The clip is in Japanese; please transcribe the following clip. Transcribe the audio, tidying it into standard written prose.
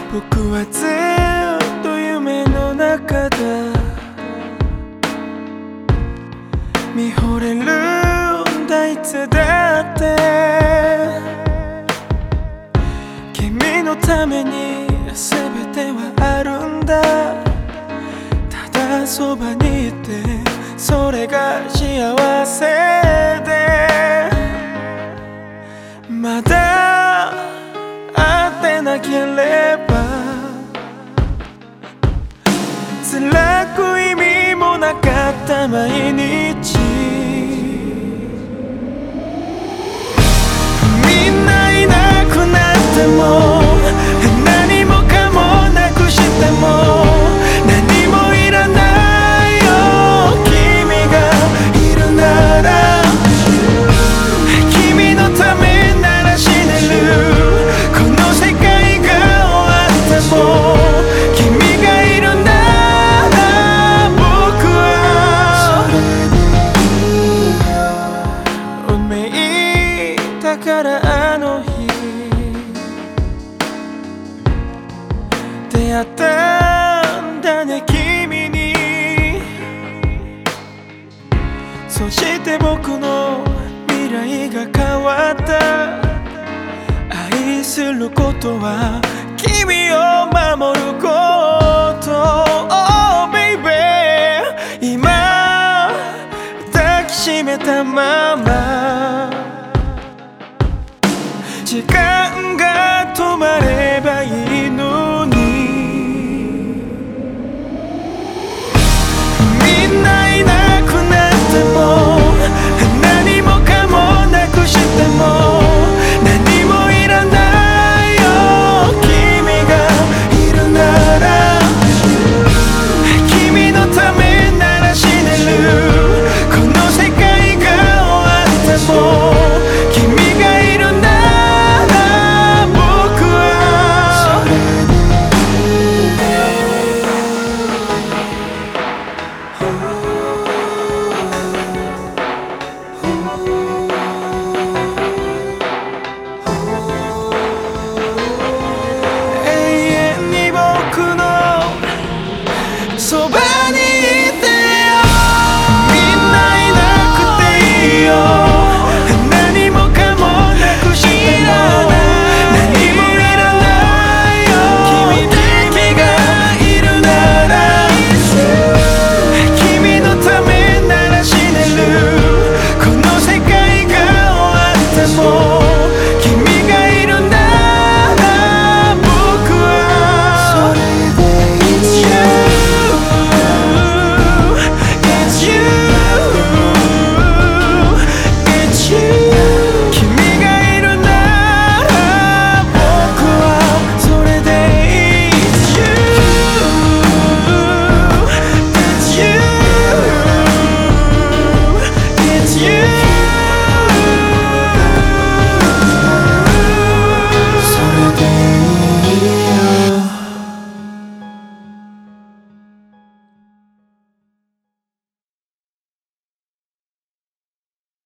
僕はずっと夢の中だ。見惚れるんだいつだって。君のために全てはあるんだ。ただそばにいてそれが幸せで、まだ会ってなければ辛く意味もなかった毎日。みんないなくなっても何もかもなくしても何もいらないよ。君がいるなら、君のためなら死ねる。この世界が終わっても君がいるなら僕は運命だから。あの日出会ったんだね君に。そして僕の未来が変わった。愛することは君